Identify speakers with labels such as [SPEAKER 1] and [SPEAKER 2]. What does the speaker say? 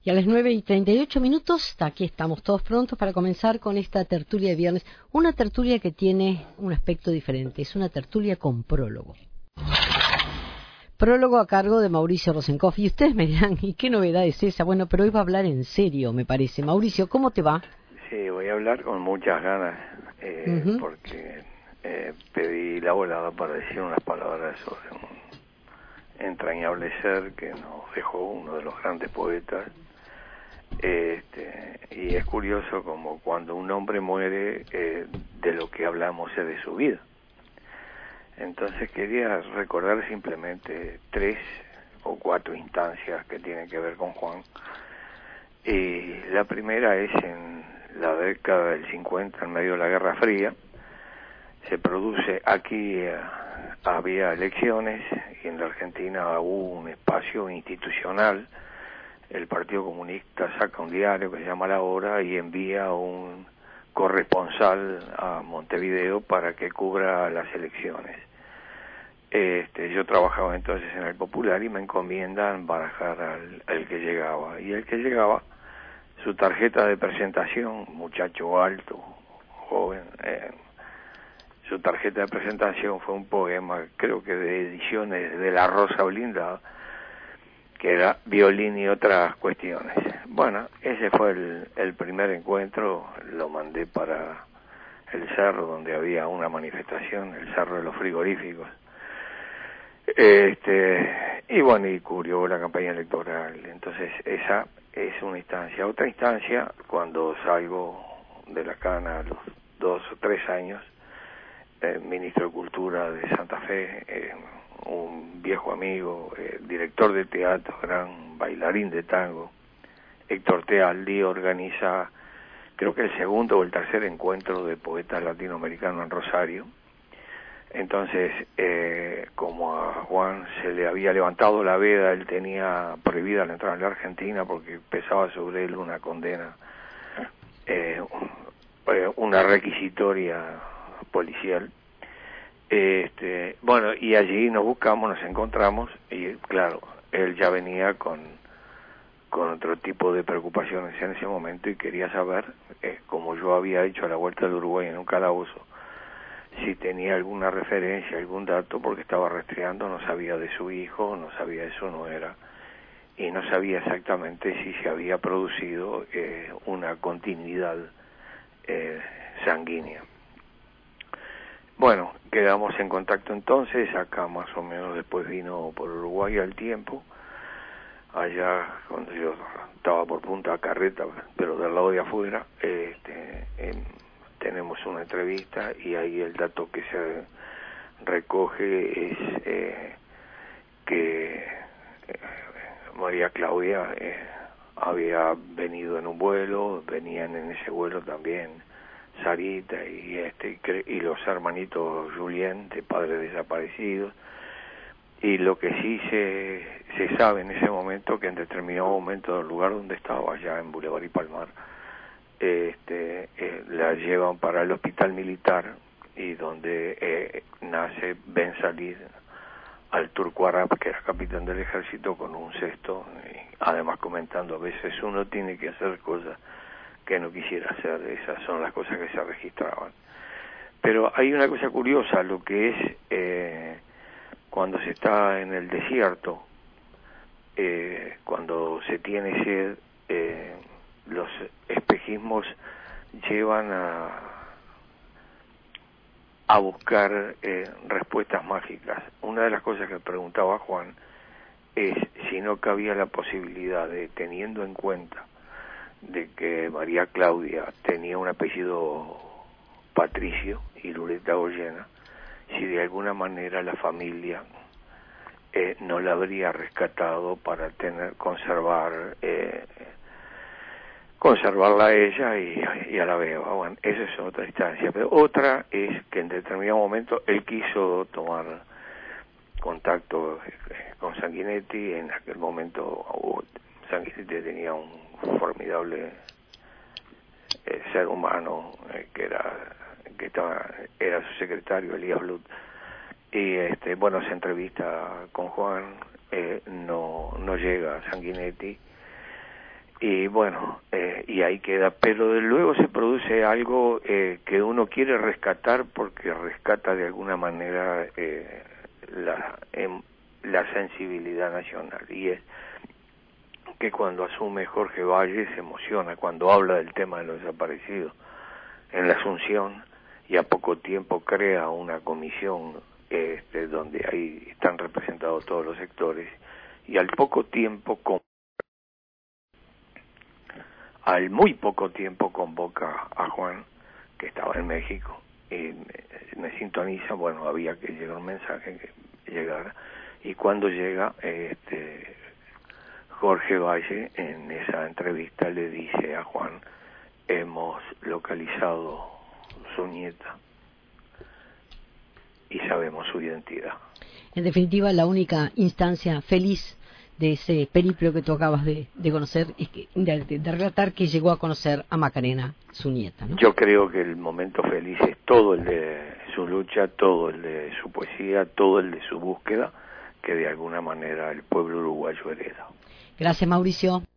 [SPEAKER 1] Y a las 9:38, aquí estamos todos prontos para comenzar con esta tertulia de viernes. Una tertulia que tiene un aspecto diferente, es una tertulia con prólogo. Prólogo a cargo de Mauricio Rosenkopf. Y ustedes me dirán, ¿y qué novedad es esa? Bueno, pero hoy va a hablar en serio, me parece. Mauricio, ¿cómo te va?
[SPEAKER 2] Sí, voy a hablar con muchas ganas, porque pedí la volada para decir unas palabras sobre un entrañable ser que nos dejó uno de los grandes poetas. Y es curioso como cuando un hombre muere, de lo que hablamos es de su vida. Entonces quería recordar simplemente 3 o 4 instancias que tienen que ver con Juan. Y la primera es en la década del 50, en medio de la Guerra Fría. Se produce aquí, había elecciones y en la Argentina hubo un espacio institucional. El Partido Comunista saca un diario que se llama La Hora y envía un corresponsal a Montevideo para que cubra las elecciones. Yo trabajaba entonces en el Popular y me encomiendan barajar al que llegaba. Y el que llegaba, su tarjeta de presentación, muchacho alto, joven, su tarjeta de presentación fue un poema, creo que de Ediciones de La Rosa Blindada, que era violín y otras cuestiones. Bueno, ese fue el primer encuentro. Lo mandé para el cerro donde había una manifestación, el Cerro de los Frigoríficos. Y bueno, y cubrió la campaña electoral. Entonces esa es una instancia. Otra instancia, cuando salgo de la cana a los 2 o 3 años, ministro de Cultura de Santa Fe, un viejo amigo, director de teatro, gran bailarín de tango, Héctor Tealdi, organiza, creo que el segundo o el tercer encuentro de poetas latinoamericanos en Rosario. Entonces, como a Juan se le había levantado la veda, él tenía prohibida la entrada en la Argentina porque pesaba sobre él una condena, una requisitoria policial. Bueno, y allí nos buscamos, nos encontramos, y claro, él ya venía con otro tipo de preocupaciones en ese momento y quería saber, como yo había hecho a la vuelta del Uruguay en un calabozo, si tenía alguna referencia, algún dato, porque estaba rastreando, no sabía de su hijo, no sabía de su nuera, y no sabía exactamente si se había producido una continuidad sanguínea. Bueno, quedamos en contacto entonces, acá más o menos después vino por Uruguay al tiempo, allá cuando yo estaba por Punta Carreta, pero del lado de afuera, tenemos una entrevista y ahí el dato que se recoge es que María Claudia había venido en un vuelo, venían en ese vuelo también Sarita y los hermanitos Julien, de padres desaparecidos. Y lo que sí se sabe en ese momento, que en determinado momento del lugar donde estaba, allá en Boulevard y Palmar, la llevan para el hospital militar y donde nace Ben Salid al Turco Arab, que era capitán del ejército, con un cesto, y además comentando, a veces uno tiene que hacer cosas que no quisiera hacer. Esas son las cosas que se registraban. Pero hay una cosa curiosa, lo que es cuando se está en el desierto, cuando se tiene sed, los espejismos llevan a buscar respuestas mágicas. Una de las cosas que preguntaba Juan es si no cabía la posibilidad de, teniendo en cuenta de que María Claudia tenía un apellido patricio y Lureta Goyena, si de alguna manera la familia no la habría rescatado para conservarla a ella y a la beba. Bueno, esa es otra instancia. Pero otra es que en determinado momento él quiso tomar contacto con Sanguinetti. En aquel momento Sanguinetti tenía un formidable ser humano era su secretario, Elías Blut. Y bueno, se entrevista con Juan, no llega Sanguinetti, y bueno, y ahí queda, pero de luego se produce algo que uno quiere rescatar porque rescata de alguna manera la sensibilidad nacional, y es que cuando asume Jorge Valle se emociona cuando habla del tema de los desaparecidos en la Asunción, y a poco tiempo crea una comisión donde ahí están representados todos los sectores, y al muy poco tiempo convoca a Juan, que estaba en México, y me sintoniza. Bueno, había que llegar un mensaje que llegara, y cuando llega Jorge Valle en esa entrevista le dice a Juan: hemos localizado su nieta y sabemos su identidad.
[SPEAKER 1] En definitiva, la única instancia feliz de ese periplo que tú acabas de conocer, es que, de relatar, que llegó a conocer a Macarena, su nieta, ¿no?
[SPEAKER 2] Yo creo que el momento feliz es todo el de su lucha, todo el de su poesía, todo el de su búsqueda, que de alguna manera el pueblo uruguayo hereda.
[SPEAKER 1] Gracias, Mauricio.